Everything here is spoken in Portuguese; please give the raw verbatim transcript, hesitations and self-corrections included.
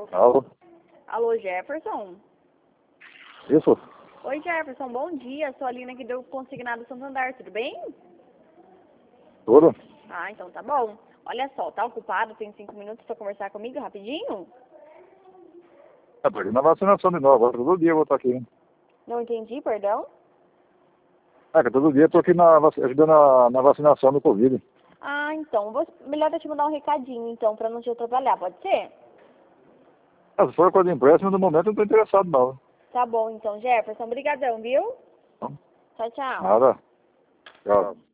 Alô? Alô, Jefferson? Isso? Oi, Jefferson, bom dia. Sou a Lina aqui do Consignado Santander, tudo bem? Tudo? Ah, então tá bom. Olha só, tá ocupado? Tem cinco minutos pra conversar comigo rapidinho? Eu tô aqui na vacinação de novo, agora todo dia eu vou estar aqui. Não entendi, perdão? É que todo dia eu tô aqui na, vac- ajudando na, na vacinação do Covid. Ah, então, vou, melhor eu te mandar um recadinho, então, pra não te atrapalhar, pode ser? Ah, se for coisa de empréstimo, no momento eu não tô interessado não. Tá bom, então, Jefferson, brigadão, viu? Não, Tchau, tchau. nada. Tchau.